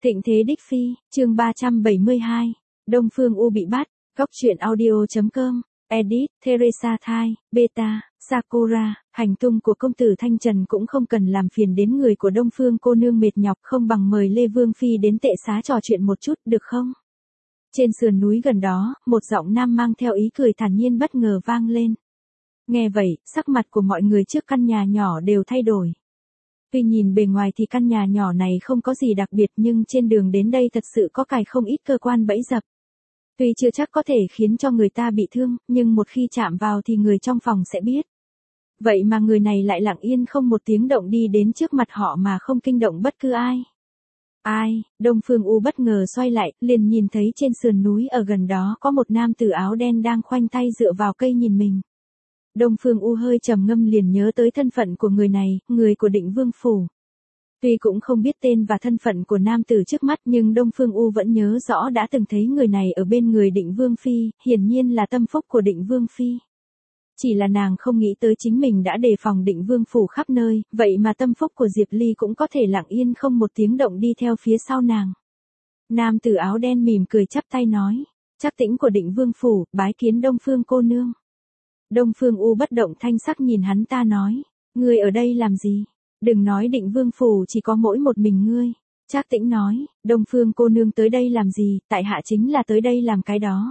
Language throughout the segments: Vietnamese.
Thịnh thế đích phi, chương 372, Đông Phương U bị bắt, góc truyện audio.com, edit, Teresa Thai, Beta, Sakura, hành tung của công tử Thanh Trần cũng không cần làm phiền đến người của Đông Phương cô nương mệt nhọc, không bằng mời Lê Vương Phi đến tệ xá trò chuyện một chút, được không? Trên sườn núi gần đó, một giọng nam mang theo ý cười thản nhiên bất ngờ vang lên. Nghe vậy, sắc mặt của mọi người trước căn nhà nhỏ đều thay đổi. Tuy nhìn bề ngoài thì căn nhà nhỏ này không có gì đặc biệt, nhưng trên đường đến đây thật sự có cài không ít cơ quan bẫy dập. Tuy chưa chắc có thể khiến cho người ta bị thương, nhưng một khi chạm vào thì người trong phòng sẽ biết. Vậy mà người này lại lặng yên không một tiếng động đi đến trước mặt họ mà không kinh động bất cứ ai. Ai? Đông Phương U bất ngờ xoay lại, liền nhìn thấy trên sườn núi ở gần đó có một nam tử áo đen đang khoanh tay dựa vào cây nhìn mình. Đông Phương U hơi trầm ngâm liền nhớ tới thân phận của người này, người của Định Vương Phủ. Tuy cũng không biết tên và thân phận của nam tử trước mắt, nhưng Đông Phương U vẫn nhớ rõ đã từng thấy người này ở bên người Định Vương Phi, hiển nhiên là tâm phúc của Định Vương Phi. Chỉ là nàng không nghĩ tới chính mình đã đề phòng Định Vương Phủ khắp nơi, vậy mà tâm phúc của Diệp Ly cũng có thể lặng yên không một tiếng động đi theo phía sau nàng. Nam tử áo đen mỉm cười chắp tay nói, Trác Tĩnh của Định Vương Phủ, bái kiến Đông Phương cô nương. Đông Phương U bất động thanh sắc nhìn hắn ta nói, ngươi ở đây làm gì? Đừng nói Định Vương Phủ chỉ có mỗi một mình ngươi. Trác Tĩnh nói, Đông Phương cô nương tới đây làm gì, tại hạ chính là tới đây làm cái đó.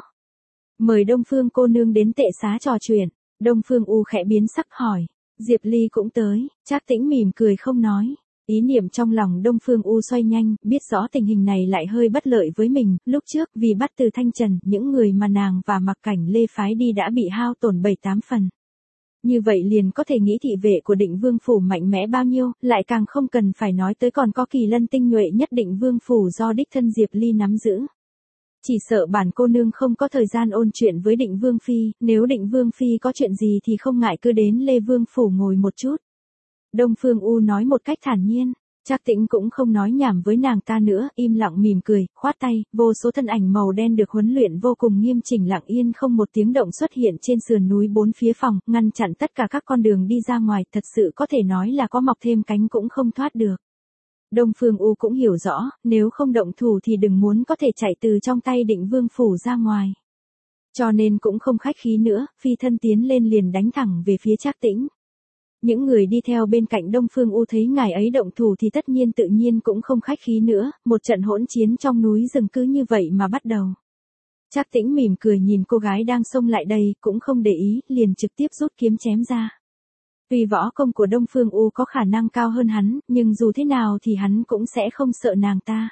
Mời Đông Phương cô nương đến tệ xá trò chuyện. Đông Phương U khẽ biến sắc hỏi, Diệp Ly cũng tới. Trác Tĩnh mỉm cười không nói. Ý niệm trong lòng Đông Phương U xoay nhanh, biết rõ tình hình này lại hơi bất lợi với mình, lúc trước vì bắt từ Thanh Trần, những người mà nàng và Mặc Cảnh Lê phái đi đã bị hao tổn 7-8 phần. Như vậy liền có thể nghĩ thị vệ của Định Vương Phủ mạnh mẽ bao nhiêu, lại càng không cần phải nói tới còn có kỳ lân tinh nhuệ nhất Định Vương Phủ do đích thân Diệp Ly nắm giữ. Chỉ sợ bản cô nương không có thời gian ôn chuyện với Định Vương Phi, nếu Định Vương Phi có chuyện gì thì không ngại cứ đến Lê Vương Phủ ngồi một chút. Đông Phương U nói một cách thản nhiên, Trác Tĩnh cũng không nói nhảm với nàng ta nữa, im lặng mỉm cười, khoát tay, vô số thân ảnh màu đen được huấn luyện vô cùng nghiêm chỉnh lặng yên không một tiếng động xuất hiện trên sườn núi bốn phía phòng, ngăn chặn tất cả các con đường đi ra ngoài, thật sự có thể nói là có mọc thêm cánh cũng không thoát được. Đông Phương U cũng hiểu rõ, nếu không động thủ thì đừng muốn có thể chạy từ trong tay Định Vương Phủ ra ngoài. Cho nên cũng không khách khí nữa, phi thân tiến lên liền đánh thẳng về phía Trác Tĩnh. Những người đi theo bên cạnh Đông Phương U thấy ngài ấy động thủ thì tất nhiên tự nhiên cũng không khách khí nữa, một trận hỗn chiến trong núi rừng cứ như vậy mà bắt đầu. Trác Tĩnh mỉm cười nhìn cô gái đang xông lại đây, cũng không để ý, liền trực tiếp rút kiếm chém ra. Tuy võ công của Đông Phương U có khả năng cao hơn hắn, nhưng dù thế nào thì hắn cũng sẽ không sợ nàng ta.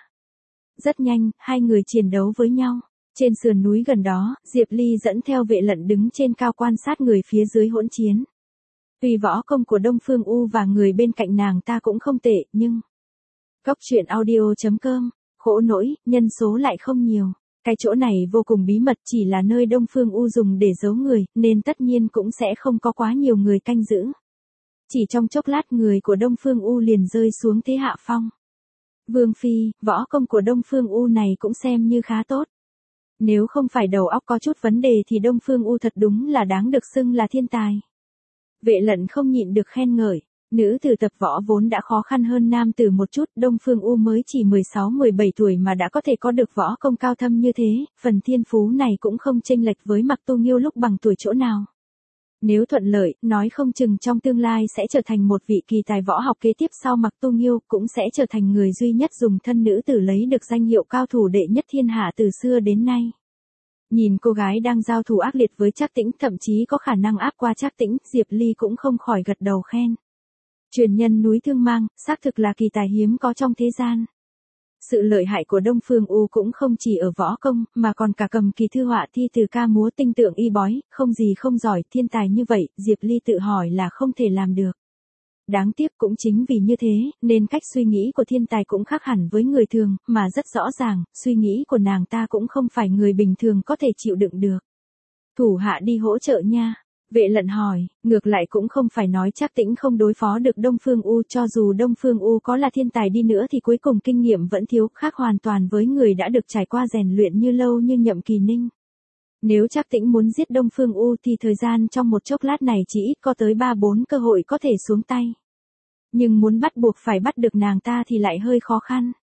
Rất nhanh, hai người chiến đấu với nhau. Trên sườn núi gần đó, Diệp Ly dẫn theo vệ lận đứng trên cao quan sát người phía dưới hỗn chiến. Tuy võ công của Đông Phương U và người bên cạnh nàng ta cũng không tệ, nhưng... Góc truyện audio.com, khổ nỗi, nhân số lại không nhiều. Cái chỗ này vô cùng bí mật, chỉ là nơi Đông Phương U dùng để giấu người, nên tất nhiên cũng sẽ không có quá nhiều người canh giữ. Chỉ trong chốc lát người của Đông Phương U liền rơi xuống thế hạ phong. Vương Phi, võ công của Đông Phương U này cũng xem như khá tốt. Nếu không phải đầu óc có chút vấn đề thì Đông Phương U thật đúng là đáng được xưng là thiên tài. Vệ lận không nhịn được khen ngợi, nữ tử tập võ vốn đã khó khăn hơn nam tử một chút, Đông Phương U mới chỉ 16-17 tuổi mà đã có thể có được võ công cao thâm như thế, phần thiên phú này cũng không chênh lệch với Mặc Tu Nghiêu lúc bằng tuổi chỗ nào. Nếu thuận lợi, nói không chừng trong tương lai sẽ trở thành một vị kỳ tài võ học kế tiếp sau Mặc Tu Nghiêu, cũng sẽ trở thành người duy nhất dùng thân nữ tử lấy được danh hiệu cao thủ đệ nhất thiên hạ từ xưa đến nay. Nhìn cô gái đang giao thủ ác liệt với Trác Tĩnh, thậm chí có khả năng áp qua Trác Tĩnh, Diệp Ly cũng không khỏi gật đầu khen. Truyền nhân núi Thương Mang, xác thực là kỳ tài hiếm có trong thế gian. Sự lợi hại của Đông Phương U cũng không chỉ ở võ công, mà còn cả cầm kỳ thư họa thi từ ca múa tinh tượng y bói, không gì không giỏi, thiên tài như vậy, Diệp Ly tự hỏi là không thể làm được. Đáng tiếc cũng chính vì như thế, nên cách suy nghĩ của thiên tài cũng khác hẳn với người thường, mà rất rõ ràng, suy nghĩ của nàng ta cũng không phải người bình thường có thể chịu đựng được. Thủ hạ đi hỗ trợ nha. Vệ lận hỏi, ngược lại cũng không phải nói Trác Tĩnh không đối phó được Đông Phương U, cho dù Đông Phương U có là thiên tài đi nữa thì cuối cùng kinh nghiệm vẫn thiếu, khác hoàn toàn với người đã được trải qua rèn luyện như lâu như Nhậm Kỳ Ninh. Nếu Trác Tĩnh muốn giết Đông Phương U thì thời gian trong một chốc lát này chỉ ít có tới 3-4 cơ hội có thể xuống tay. Nhưng muốn bắt buộc phải bắt được nàng ta thì lại hơi khó khăn.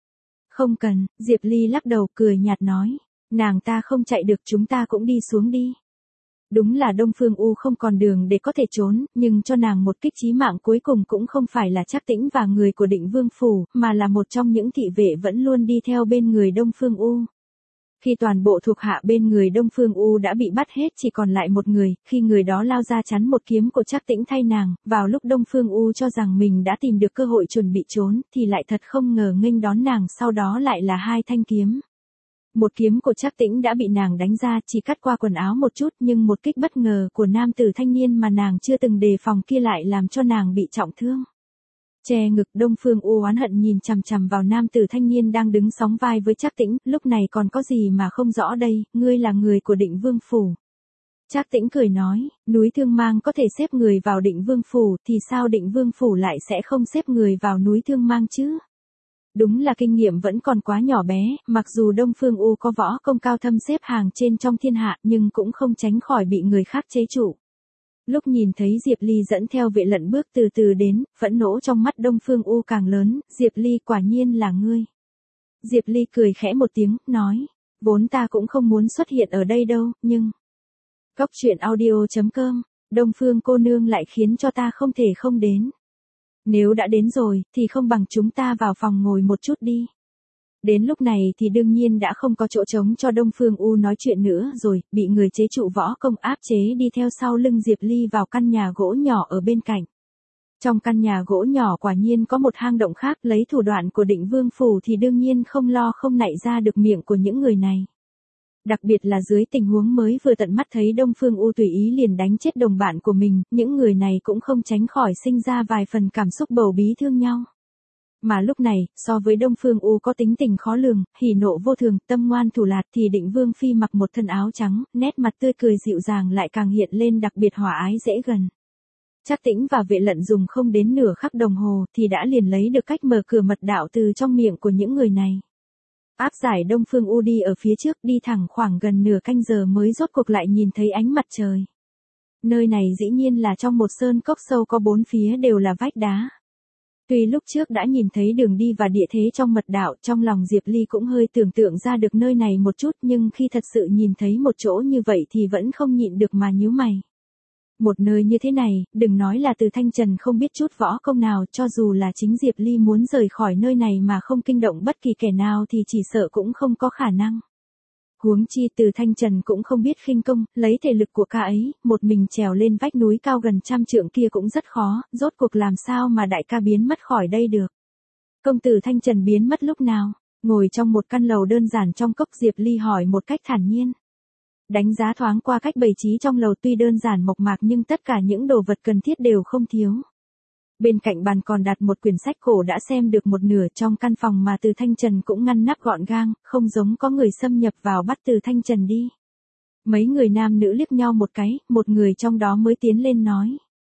Không cần, Diệp Ly lắc đầu cười nhạt nói. Nàng ta không chạy được, chúng ta cũng đi xuống đi. Đúng là Đông Phương U không còn đường để có thể trốn, nhưng cho nàng một kích chí mạng cuối cùng cũng không phải là Trác Tĩnh và người của Định Vương Phủ, mà là một trong những thị vệ vẫn luôn đi theo bên người Đông Phương U. Khi toàn bộ thuộc hạ bên người Đông Phương U đã bị bắt hết, chỉ còn lại một người, khi người đó lao ra chắn một kiếm của Trác Tĩnh thay nàng, vào lúc Đông Phương U cho rằng mình đã tìm được cơ hội chuẩn bị trốn, thì lại thật không ngờ nghênh đón nàng, sau đó lại là hai thanh kiếm. Một kiếm của Trác Tĩnh đã bị nàng đánh ra, chỉ cắt qua quần áo một chút, nhưng một kích bất ngờ của nam tử thanh niên mà nàng chưa từng đề phòng kia lại làm cho nàng bị trọng thương. Che ngực, Đông Phương U oán hận nhìn chằm chằm vào nam tử thanh niên đang đứng sóng vai với Trác Tĩnh, lúc này còn có gì mà không rõ đây, ngươi là người của Định Vương Phủ. Trác Tĩnh cười nói, núi Thương Mang có thể xếp người vào Định Vương Phủ, thì sao Định Vương Phủ lại sẽ không xếp người vào núi Thương Mang chứ? Đúng là kinh nghiệm vẫn còn quá nhỏ bé, mặc dù Đông Phương U có võ công cao thâm xếp hàng trên trong thiên hạ, nhưng cũng không tránh khỏi bị người khác chế trụ. Lúc nhìn thấy Diệp Ly dẫn theo vệ lận bước từ từ đến, phẫn nộ trong mắt Đông Phương U càng lớn, Diệp Ly quả nhiên là ngươi. Diệp Ly cười khẽ một tiếng, nói, vốn ta cũng không muốn xuất hiện ở đây đâu, nhưng... Cóc truyện audio.com, Đông Phương cô nương lại khiến cho ta không thể không đến. Nếu đã đến rồi, thì không bằng chúng ta vào phòng ngồi một chút đi. Đến lúc này thì đương nhiên đã không có chỗ trống cho Đông Phương U nói chuyện nữa rồi, bị người chế trụ võ công áp chế đi theo sau lưng Diệp Ly vào căn nhà gỗ nhỏ ở bên cạnh. Trong căn nhà gỗ nhỏ quả nhiên có một hang động khác, lấy thủ đoạn của Định Vương Phủ thì đương nhiên không lo không nạy ra được miệng của những người này. Đặc biệt là dưới tình huống mới vừa tận mắt thấy Đông Phương U tùy ý liền đánh chết đồng bạn của mình, những người này cũng không tránh khỏi sinh ra vài phần cảm xúc bầu bí thương nhau. Mà lúc này, so với Đông Phương U có tính tình khó lường, hỉ nộ vô thường, tâm ngoan thủ lạt thì Định Vương Phi mặc một thân áo trắng, nét mặt tươi cười dịu dàng lại càng hiện lên đặc biệt hòa ái dễ gần. Trác Tĩnh và vệ lận dùng không đến nửa khắc đồng hồ thì đã liền lấy được cách mở cửa mật đạo từ trong miệng của những người này. Áp giải Đông Phương U đi ở phía trước, đi thẳng khoảng gần nửa canh giờ mới rốt cuộc lại nhìn thấy ánh mặt trời. Nơi này dĩ nhiên là trong một sơn cốc sâu có bốn phía đều là vách đá. Tuy lúc trước đã nhìn thấy đường đi và địa thế trong mật đạo, trong lòng Diệp Ly cũng hơi tưởng tượng ra được nơi này một chút, nhưng khi thật sự nhìn thấy một chỗ như vậy thì vẫn không nhịn được mà nhíu mày. Một nơi như thế này, đừng nói là Từ Thanh Trần không biết chút võ công nào, cho dù là chính Diệp Ly muốn rời khỏi nơi này mà không kinh động bất kỳ kẻ nào thì chỉ sợ cũng không có khả năng. Huống chi Từ Thanh Trần cũng không biết khinh công, lấy thể lực của ca ấy, một mình trèo lên vách núi cao gần 100 trượng kia cũng rất khó, rốt cuộc làm sao mà đại ca biến mất khỏi đây được. Công tử Thanh Trần biến mất lúc nào? Ngồi trong một căn lầu đơn giản trong cốc, Diệp Ly hỏi một cách thản nhiên. Đánh giá thoáng qua cách bày trí trong lầu tuy đơn giản mộc mạc nhưng tất cả những đồ vật cần thiết đều không thiếu. Bên cạnh bàn còn đặt một quyển sách cổ đã xem được một nửa, trong căn phòng mà Từ Thanh Trần cũng ngăn nắp gọn gàng, không giống có người xâm nhập vào bắt Từ Thanh Trần đi. Mấy người nam nữ liếc nhau một cái, một người trong đó mới tiến lên nói.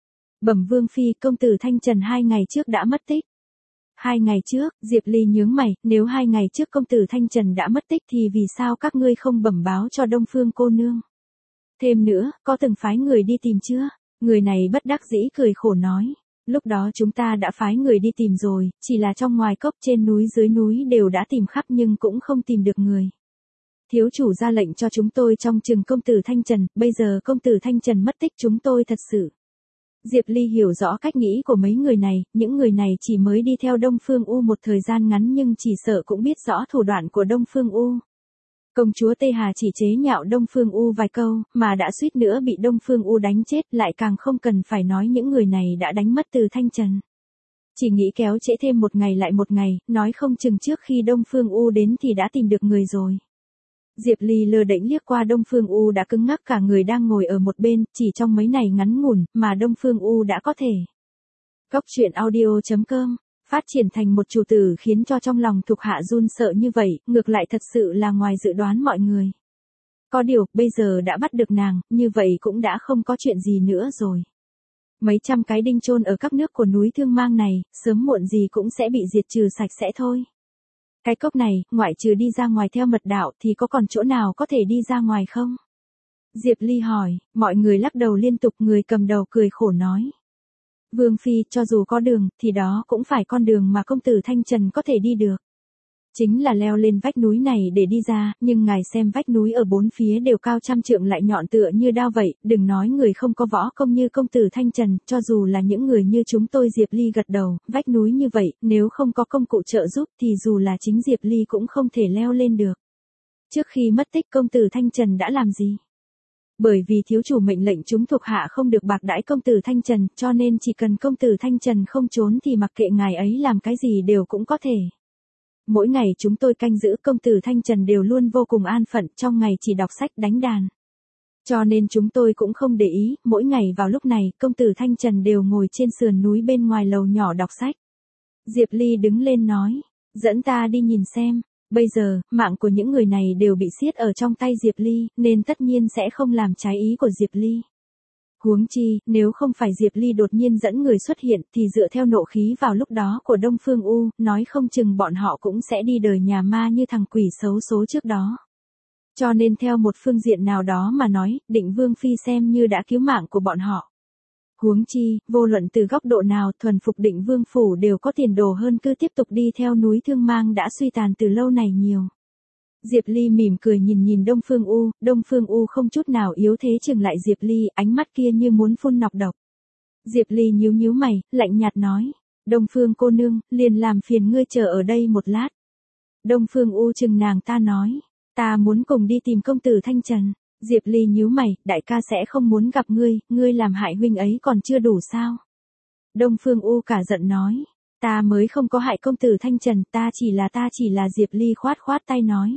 Bẩm Vương Phi, công tử Thanh Trần 2 ngày trước đã mất tích. 2 ngày trước, Diệp Ly nhướng mày, nếu 2 ngày trước công tử Thanh Trần đã mất tích thì vì sao các ngươi không bẩm báo cho Đông Phương cô nương? Thêm nữa, có từng phái người đi tìm chưa? Người này bất đắc dĩ cười khổ nói. Lúc đó chúng ta đã phái người đi tìm rồi, chỉ là trong ngoài cốc trên núi dưới núi đều đã tìm khắp nhưng cũng không tìm được người. Thiếu chủ ra lệnh cho chúng tôi trông chừng công tử Thanh Trần, bây giờ công tử Thanh Trần mất tích chúng tôi thật sự. Diệp Ly hiểu rõ cách nghĩ của mấy người này, những người này chỉ mới đi theo Đông Phương U một thời gian ngắn nhưng chỉ sợ cũng biết rõ thủ đoạn của Đông Phương U. Công chúa Tê Hà chỉ chế nhạo Đông Phương U vài câu, mà đã suýt nữa bị Đông Phương U đánh chết, lại càng không cần phải nói những người này đã đánh mất Từ Thanh Trần. Chỉ nghĩ kéo trễ thêm một ngày lại một ngày, nói không chừng trước khi Đông Phương U đến thì đã tìm được người rồi. Diệp Ly lơ đễnh liếc qua Đông Phương U đã cứng ngắc cả người đang ngồi ở một bên, chỉ trong mấy ngày ngắn ngủn mà Đông Phương U đã có thể. Cóc truyện audio.com phát triển thành một chủ tử khiến cho trong lòng thuộc hạ run sợ như vậy, ngược lại thật sự là ngoài dự đoán mọi người. Có điều, bây giờ đã bắt được nàng, như vậy cũng đã không có chuyện gì nữa rồi. Mấy trăm cái đinh chôn ở các nước của núi Thương Mang này, sớm muộn gì cũng sẽ bị diệt trừ sạch sẽ thôi. Cái cốc này, ngoại trừ đi ra ngoài theo mật đạo thì có còn chỗ nào có thể đi ra ngoài không? Diệp Ly hỏi, mọi người lắc đầu liên tục, người cầm đầu cười khổ nói. Vương Phi, cho dù có đường, thì đó cũng phải con đường mà công tử Thanh Trần có thể đi được. Chính là leo lên vách núi này để đi ra, nhưng ngài xem vách núi ở bốn phía đều cao trăm trượng lại nhọn tựa như đao vậy, đừng nói người không có võ công như công tử Thanh Trần, cho dù là những người như chúng tôi. Diệp Ly gật đầu, vách núi như vậy, nếu không có công cụ trợ giúp thì dù là chính Diệp Ly cũng không thể leo lên được. Trước khi mất tích công tử Thanh Trần đã làm gì? Bởi vì thiếu chủ mệnh lệnh chúng thuộc hạ không được bạc đãi công tử Thanh Trần, cho nên chỉ cần công tử Thanh Trần không trốn thì mặc kệ ngài ấy làm cái gì đều cũng có thể. Mỗi ngày chúng tôi canh giữ công tử Thanh Trần đều luôn vô cùng an phận, trong ngày chỉ đọc sách đánh đàn. Cho nên chúng tôi cũng không để ý, mỗi ngày vào lúc này, công tử Thanh Trần đều ngồi trên sườn núi bên ngoài lầu nhỏ đọc sách. Diệp Ly đứng lên nói, dẫn ta đi nhìn xem. Bây giờ, mạng của những người này đều bị siết ở trong tay Diệp Ly, nên tất nhiên sẽ không làm trái ý của Diệp Ly. Huống chi, nếu không phải Diệp Ly đột nhiên dẫn người xuất hiện thì dựa theo nộ khí vào lúc đó của Đông Phương U, nói không chừng bọn họ cũng sẽ đi đời nhà ma như thằng quỷ xấu số trước đó. Cho nên theo một phương diện nào đó mà nói, Định Vương Phi xem như đã cứu mạng của bọn họ. Huống chi, vô luận từ góc độ nào, thuần phục Định Vương Phủ đều có tiền đồ hơn cứ tiếp tục đi theo núi Thương Mang đã suy tàn từ lâu này nhiều. Diệp Ly mỉm cười nhìn Đông Phương U không chút nào yếu thế chừng lại Diệp Ly, ánh mắt kia như muốn phun nọc độc. Diệp Ly nhíu mày, lạnh nhạt nói, Đông Phương cô nương, liền làm phiền ngươi chờ ở đây một lát. Đông Phương U chừng nàng ta nói, ta muốn cùng đi tìm công tử Thanh Trần. Diệp Ly nhíu mày, đại ca sẽ không muốn gặp ngươi làm hại huynh ấy còn chưa đủ sao? Đông Phương U cả giận nói, ta mới không có hại công tử Thanh Trần, ta chỉ là Diệp Ly khoát tay nói.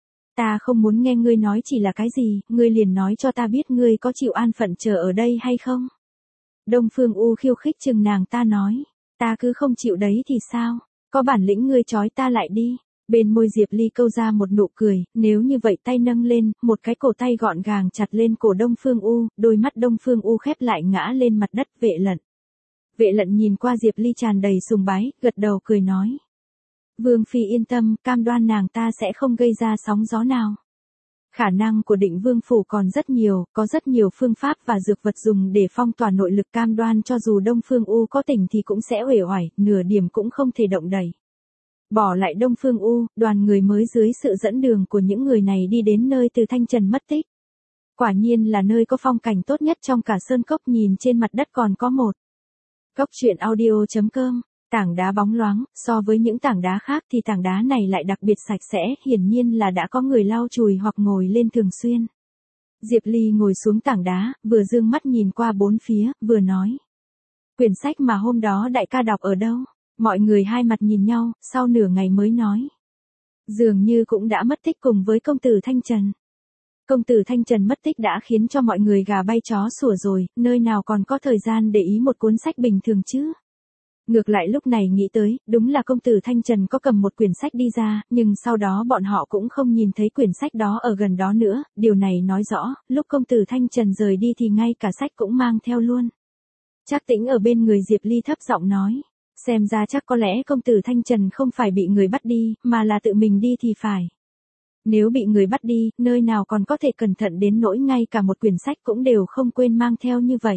Ta không muốn nghe ngươi nói chỉ là cái gì, ngươi liền nói cho ta biết ngươi có chịu an phận chờ ở đây hay không? Đông Phương U khiêu khích chừng nàng ta nói, ta cứ không chịu đấy thì sao? Có bản lĩnh ngươi trói ta lại đi. Bên môi Diệp Ly câu ra một nụ cười, nếu như vậy tay nâng lên, một cái cổ tay gọn gàng chặt lên cổ Đông Phương U, đôi mắt Đông Phương U khép lại ngã lên mặt đất. Vệ Lận. Vệ Lận nhìn qua Diệp Ly tràn đầy sùng bái, gật đầu cười nói. Vương Phi yên tâm, cam đoan nàng ta sẽ không gây ra sóng gió nào. Khả năng của Định Vương Phủ còn rất nhiều, có rất nhiều phương pháp và dược vật dùng để phong tỏa nội lực, cam đoan cho dù Đông Phương U có tỉnh thì cũng sẽ uể oải, nửa điểm cũng không thể động đậy. Bỏ lại Đông Phương U, đoàn người mới dưới sự dẫn đường của những người này đi đến nơi từ Thanh Trần mất tích. Quả nhiên là nơi có phong cảnh tốt nhất trong cả sơn cốc, nhìn trên mặt đất còn có một. Cốc truyện audio.com, tảng đá bóng loáng, so với những tảng đá khác thì tảng đá này lại đặc biệt sạch sẽ, hiển nhiên là đã có người lau chùi hoặc ngồi lên thường xuyên. Diệp Ly ngồi xuống tảng đá, vừa dương mắt nhìn qua bốn phía, vừa nói. Quyển sách mà hôm đó đại ca đọc ở đâu? Mọi người hai mặt nhìn nhau, sau nửa ngày mới nói. Dường như cũng đã mất tích cùng với công tử Thanh Trần. Công tử Thanh Trần mất tích đã khiến cho mọi người gà bay chó sủa rồi, nơi nào còn có thời gian để ý một cuốn sách bình thường chứ. Ngược lại lúc này nghĩ tới, đúng là công tử Thanh Trần có cầm một quyển sách đi ra, nhưng sau đó bọn họ cũng không nhìn thấy quyển sách đó ở gần đó nữa, điều này nói rõ, lúc công tử Thanh Trần rời đi thì ngay cả sách cũng mang theo luôn. Trác Tĩnh ở bên người Diệp Ly thấp giọng nói. Xem ra chắc có lẽ công tử Thanh Trần không phải bị người bắt đi, mà là tự mình đi thì phải. Nếu bị người bắt đi, nơi nào còn có thể cẩn thận đến nỗi ngay cả một quyển sách cũng đều không quên mang theo như vậy.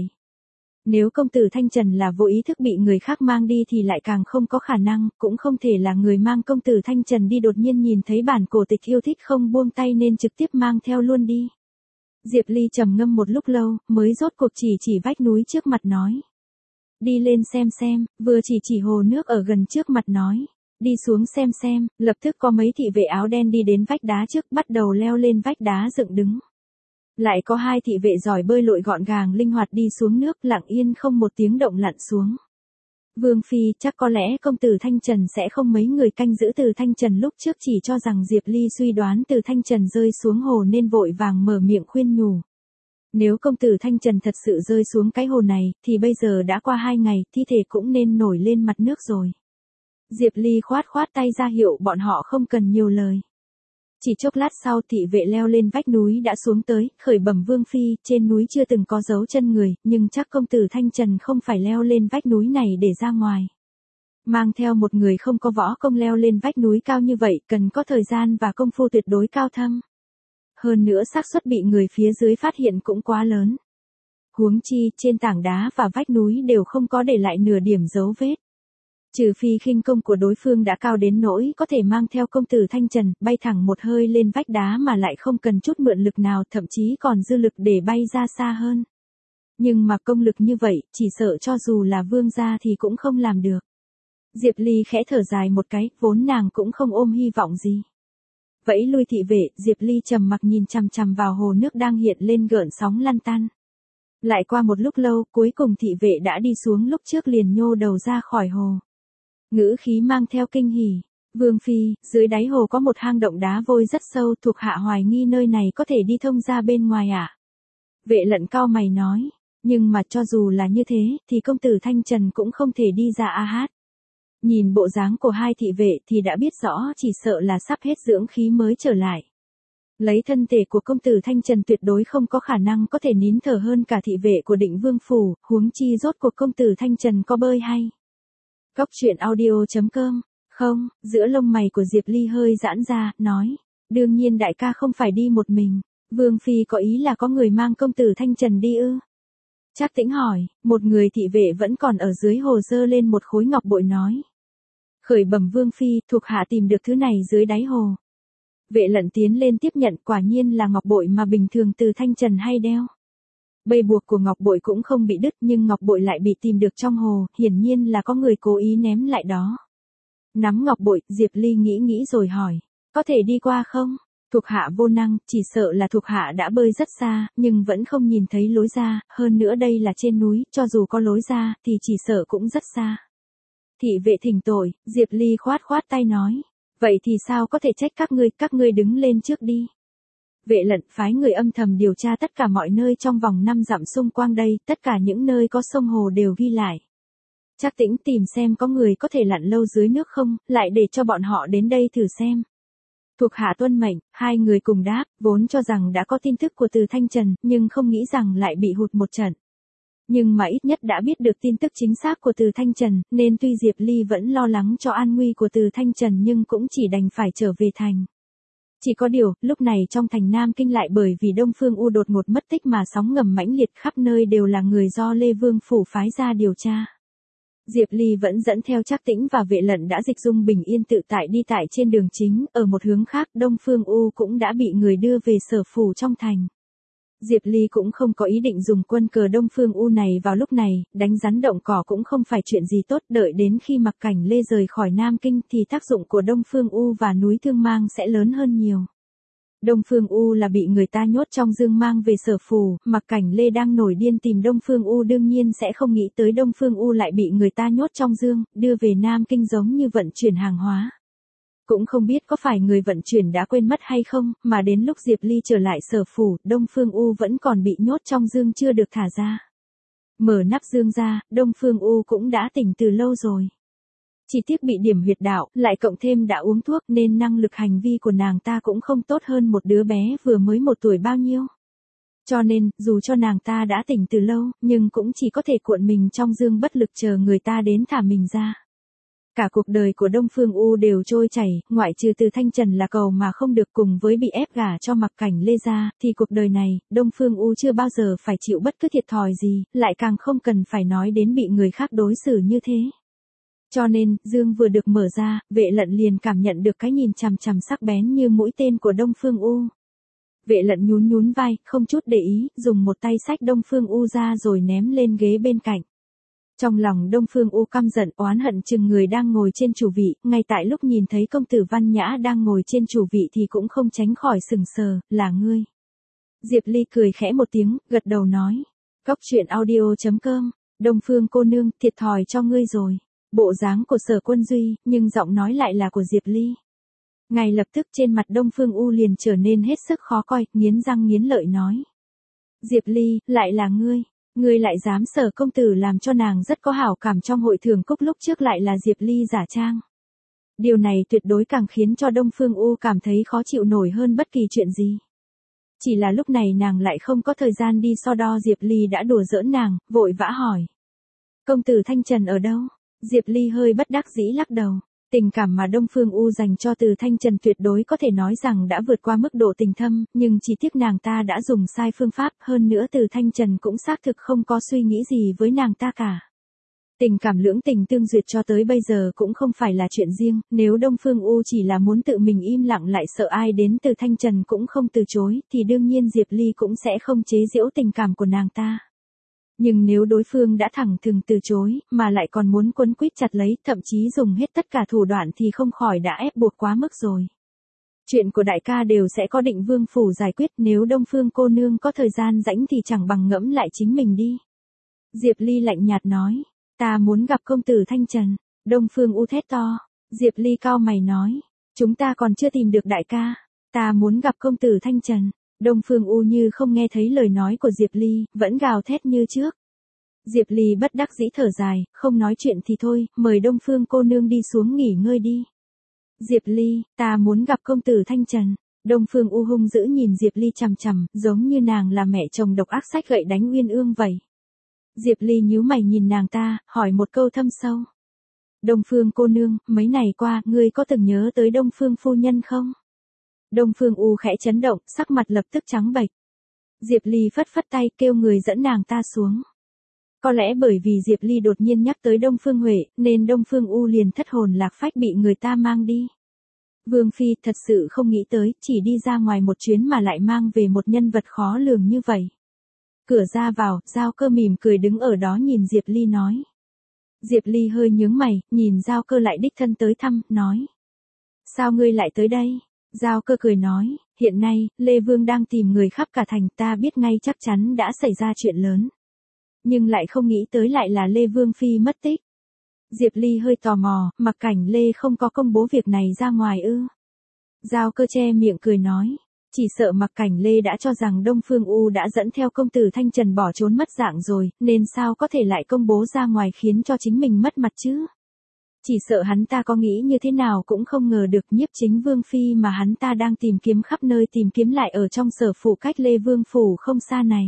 Nếu công tử Thanh Trần là vô ý thức bị người khác mang đi thì lại càng không có khả năng, cũng không thể là người mang công tử Thanh Trần đi đột nhiên nhìn thấy bản cổ tịch yêu thích không buông tay nên trực tiếp mang theo luôn đi. Diệp Ly trầm ngâm một lúc lâu, mới rốt cuộc chỉ vách núi trước mặt nói. Đi lên xem, vừa chỉ hồ nước ở gần trước mặt nói. Đi xuống xem, lập tức có mấy thị vệ áo đen đi đến vách đá trước, bắt đầu leo lên vách đá dựng đứng. Lại có hai thị vệ giỏi bơi lội gọn gàng linh hoạt đi xuống nước, lặng yên không một tiếng động lặn xuống. Vương Phi, chắc có lẽ công tử Thanh Trần sẽ không mấy người canh giữ từ Thanh Trần lúc trước chỉ cho rằng Diệp Ly suy đoán từ Thanh Trần rơi xuống hồ nên vội vàng mở miệng khuyên nhủ. Nếu công tử Thanh Trần thật sự rơi xuống cái hồ này, thì bây giờ đã qua 2 ngày, thi thể cũng nên nổi lên mặt nước rồi. Diệp Ly khoát tay ra hiệu bọn họ không cần nhiều lời. Chỉ chốc lát sau thị vệ leo lên vách núi đã xuống tới, khởi bẩm Vương Phi, trên núi chưa từng có dấu chân người, nhưng chắc công tử Thanh Trần không phải leo lên vách núi này để ra ngoài. Mang theo một người không có võ công leo lên vách núi cao như vậy, cần có thời gian và công phu tuyệt đối cao thâm. Hơn nữa xác suất bị người phía dưới phát hiện cũng quá lớn. Huống chi, trên tảng đá và vách núi đều không có để lại nửa điểm dấu vết. Trừ phi khinh công của đối phương đã cao đến nỗi có thể mang theo công tử Thanh Trần, bay thẳng một hơi lên vách đá mà lại không cần chút mượn lực nào, thậm chí còn dư lực để bay ra xa hơn. Nhưng mà công lực như vậy, chỉ sợ cho dù là vương gia thì cũng không làm được. Diệp Ly khẽ thở dài một cái, vốn nàng cũng không ôm hy vọng gì. Vẫy lui thị vệ, Diệp Ly trầm mặc nhìn chằm chằm vào hồ nước đang hiện lên gợn sóng lăn tăn. Lại qua một lúc lâu, cuối cùng thị vệ đã đi xuống, lúc trước liền nhô đầu ra khỏi hồ. Ngữ khí mang theo kinh hỉ. Vương phi, dưới đáy hồ có một hang động đá vôi rất sâu, thuộc hạ hoài nghi nơi này có thể đi thông ra bên ngoài ạ. Vệ Lận cau mày nói, nhưng mà cho dù là như thế, thì công tử Thanh Trần cũng không thể đi ra a hát. Nhìn bộ dáng của hai thị vệ thì đã biết rõ chỉ sợ là sắp hết dưỡng khí mới trở lại. Lấy thân thể của công tử Thanh Trần tuyệt đối không có khả năng có thể nín thở hơn cả thị vệ của Định Vương phủ, huống chi rốt cuộc công tử Thanh Trần có bơi hay. Góc truyện audio.com, không, giữa lông mày của Diệp Ly hơi giãn ra, nói, đương nhiên đại ca không phải đi một mình, Vương phi có ý là có người mang công tử Thanh Trần đi ư? Trác Tĩnh hỏi, một người thị vệ vẫn còn ở dưới hồ giơ lên một khối ngọc bội nói. Khởi bẩm Vương phi, thuộc hạ tìm được thứ này dưới đáy hồ. Vệ Lận tiến lên tiếp nhận, quả nhiên là ngọc bội mà bình thường từ Thanh Trần hay đeo. Bây buộc của ngọc bội cũng không bị đứt nhưng ngọc bội lại bị tìm được trong hồ, hiển nhiên là có người cố ý ném lại đó. Nắm ngọc bội, Diệp Ly nghĩ rồi hỏi, có thể đi qua không? Thuộc hạ vô năng, chỉ sợ là thuộc hạ đã bơi rất xa, nhưng vẫn không nhìn thấy lối ra, hơn nữa đây là trên núi, cho dù có lối ra, thì chỉ sợ cũng rất xa. Thị vệ thỉnh tội, Diệp Ly khoát tay nói, vậy thì sao có thể trách các ngươi đứng lên trước đi. Vệ Lận phái người âm thầm điều tra tất cả mọi nơi trong vòng 5 dặm xung quanh đây, tất cả những nơi có sông hồ đều ghi lại. Trác Tĩnh tìm xem có người có thể lặn lâu dưới nước không, lại để cho bọn họ đến đây thử xem. Thuộc hạ tuân mệnh, hai người cùng đáp, vốn cho rằng đã có tin tức của Từ Thanh Trần, nhưng không nghĩ rằng lại bị hụt một trận. Nhưng mà ít nhất đã biết được tin tức chính xác của Từ Thanh Trần, nên tuy Diệp Ly vẫn lo lắng cho an nguy của Từ Thanh Trần nhưng cũng chỉ đành phải trở về thành. Chỉ có điều, lúc này trong thành Nam Kinh lại bởi vì Đông Phương U đột ngột mất tích mà sóng ngầm mãnh liệt, khắp nơi đều là người do Lê Vương phủ phái ra điều tra. Diệp Ly vẫn dẫn theo Trác Tĩnh và Vệ Lận đã dịch dung bình yên tự tại đi tại trên đường chính, ở một hướng khác Đông Phương U cũng đã bị người đưa về sở phủ trong thành. Diệp Ly cũng không có ý định dùng quân cờ Đông Phương U này vào lúc này, đánh rắn động cỏ cũng không phải chuyện gì tốt, đợi đến khi Mặc Cảnh Lê rời khỏi Nam Kinh thì tác dụng của Đông Phương U và núi Thương Mang sẽ lớn hơn nhiều. Đông Phương U là bị người ta nhốt trong dương mang về sở phủ, Mặc Cảnh Lê đang nổi điên tìm Đông Phương U đương nhiên sẽ không nghĩ tới Đông Phương U lại bị người ta nhốt trong dương, đưa về Nam Kinh giống như vận chuyển hàng hóa. Cũng không biết có phải người vận chuyển đã quên mất hay không, mà đến lúc Diệp Ly trở lại sở phủ, Đông Phương U vẫn còn bị nhốt trong dương chưa được thả ra. Mở nắp dương ra, Đông Phương U cũng đã tỉnh từ lâu rồi. Chỉ tiếc bị điểm huyệt đạo, lại cộng thêm đã uống thuốc nên năng lực hành vi của nàng ta cũng không tốt hơn một đứa bé vừa mới 1 tuổi bao nhiêu. Cho nên, dù cho nàng ta đã tỉnh từ lâu, nhưng cũng chỉ có thể cuộn mình trong dương bất lực chờ người ta đến thả mình ra. Cả cuộc đời của Đông Phương U đều trôi chảy, ngoại trừ Từ Thanh Trần là cầu mà không được cùng với bị ép gả cho Mặc Cảnh Lê ra, thì cuộc đời này, Đông Phương U chưa bao giờ phải chịu bất cứ thiệt thòi gì, lại càng không cần phải nói đến bị người khác đối xử như thế. Cho nên, dương vừa được mở ra, Vệ Lận liền cảm nhận được cái nhìn chằm chằm sắc bén như mũi tên của Đông Phương U. Vệ Lận nhún vai, không chút để ý, dùng một tay xách Đông Phương U ra rồi ném lên ghế bên cạnh. Trong lòng Đông Phương U căm giận oán hận chừng người đang ngồi trên chủ vị, ngay tại lúc nhìn thấy công tử Văn Nhã đang ngồi trên chủ vị thì cũng không tránh khỏi sừng sờ, là ngươi. Diệp Ly cười khẽ một tiếng, gật đầu nói. Góc truyện audio.com, Đông Phương cô nương, thiệt thòi cho ngươi rồi. Bộ dáng của Sở Quân Duy, nhưng giọng nói lại là của Diệp Ly. Ngay lập tức trên mặt Đông Phương U liền trở nên hết sức khó coi, nghiến răng nghiến lợi nói. Diệp Ly, lại là ngươi. Ngươi lại dám Sở công tử làm cho nàng rất có hảo cảm trong hội thường cúc lúc trước lại là Diệp Ly giả trang. Điều này tuyệt đối càng khiến cho Đông Phương U cảm thấy khó chịu nổi hơn bất kỳ chuyện gì. Chỉ là lúc này nàng lại không có thời gian đi so đo Diệp Ly đã đùa giỡn nàng, vội vã hỏi. Công tử Thanh Trần ở đâu? Diệp Ly hơi bất đắc dĩ lắc đầu. Tình cảm mà Đông Phương U dành cho Từ Thanh Trần tuyệt đối có thể nói rằng đã vượt qua mức độ tình thâm, nhưng chỉ tiếc nàng ta đã dùng sai phương pháp, hơn nữa Từ Thanh Trần cũng xác thực không có suy nghĩ gì với nàng ta cả. Tình cảm lưỡng tình tương duyệt cho tới bây giờ cũng không phải là chuyện riêng, nếu Đông Phương U chỉ là muốn tự mình im lặng lại sợ ai đến từ Thanh Trần cũng không từ chối, thì đương nhiên Diệp Ly cũng sẽ không chế giễu tình cảm của nàng ta. Nhưng nếu đối phương đã thẳng thừng từ chối, mà lại còn muốn quấn quýt chặt lấy, thậm chí dùng hết tất cả thủ đoạn thì không khỏi đã ép buộc quá mức rồi. Chuyện của đại ca đều sẽ có Định Vương phủ giải quyết, nếu Đông Phương cô nương có thời gian rảnh thì chẳng bằng ngẫm lại chính mình đi. Diệp Ly lạnh nhạt nói, ta muốn gặp công tử Thanh Trần. Đông Phương U thét to. Diệp Ly cau mày nói, chúng ta còn chưa tìm được đại ca. Ta muốn gặp công tử Thanh Trần. Đông Phương U như không nghe thấy lời nói của Diệp Ly, vẫn gào thét như trước. Diệp Ly bất đắc dĩ thở dài, không nói chuyện thì thôi, mời Đông Phương cô nương đi xuống nghỉ ngơi đi. Diệp Ly, ta muốn gặp công tử Thanh Trần. Đông Phương U hung dữ nhìn Diệp Ly chằm chằm, giống như nàng là mẹ chồng độc ác xách gậy đánh Uyên Ương vậy. Diệp Ly nhíu mày nhìn nàng ta, hỏi một câu thâm sâu. Đông Phương cô nương, mấy ngày qua, ngươi có từng nhớ tới Đông Phương phu nhân không? Đông Phương U khẽ chấn động, sắc mặt lập tức trắng bệch. Diệp Ly phất phất tay kêu người dẫn nàng ta xuống. Có lẽ bởi vì Diệp Ly đột nhiên nhắc tới Đông Phương Huệ, nên Đông Phương U liền thất hồn lạc phách bị người ta mang đi. Vương Phi thật sự không nghĩ tới, chỉ đi ra ngoài một chuyến mà lại mang về một nhân vật khó lường như vậy. Cửa ra vào, Giao Cơ mỉm cười đứng ở đó nhìn Diệp Ly nói. Diệp Ly hơi nhướng mày, nhìn Giao Cơ lại đích thân tới thăm, nói. Sao ngươi lại tới đây? Giao Cơ cười nói, hiện nay, Lê Vương đang tìm người khắp cả thành, ta biết ngay chắc chắn đã xảy ra chuyện lớn. Nhưng lại không nghĩ tới lại là Lê Vương Phi mất tích. Diệp Ly hơi tò mò, Mặc Cảnh Lê không có công bố việc này ra ngoài ư? Giao Cơ che miệng cười nói. Chỉ sợ Mặc Cảnh Lê đã cho rằng Đông Phương U đã dẫn theo công tử Thanh Trần bỏ trốn mất dạng rồi, nên sao có thể lại công bố ra ngoài khiến cho chính mình mất mặt chứ? Chỉ sợ hắn ta có nghĩ như thế nào cũng không ngờ được Nhiếp Chính Vương Phi mà hắn ta đang tìm kiếm khắp nơi tìm kiếm lại ở trong sở phủ cách Lê Vương phủ không xa này.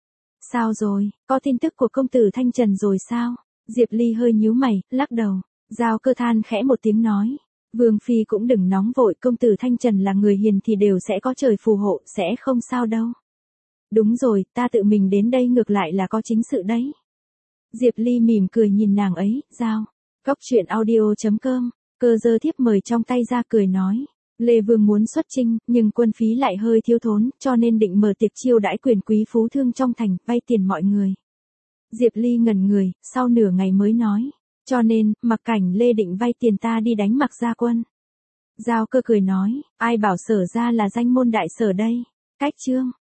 Sao rồi, có tin tức của công tử Thanh Trần rồi sao? Diệp Ly hơi nhíu mày, lắc đầu. Giao Cơ than khẽ một tiếng nói. Vương Phi cũng đừng nóng vội, công tử Thanh Trần là người hiền thì đều sẽ có trời phù hộ, sẽ không sao đâu. Đúng rồi, ta tự mình đến đây ngược lại là có chính sự đấy. Diệp Ly mỉm cười nhìn nàng ấy, Giao. Góc truyện audio.com, Cơ giơ thiếp mời trong tay ra cười nói. Lê Vương muốn xuất chinh, nhưng quân phí lại hơi thiếu thốn, cho nên định mở tiệc chiêu đãi quyền quý phú thương trong thành, vay tiền mọi người. Diệp Ly ngẩn người, sau nửa ngày mới nói. Cho nên, Mặc Cảnh Lê định vay tiền ta đi đánh Mặc gia quân. Giao Cơ cười nói, ai bảo Sở gia là danh môn đại sở đây. Cách chương.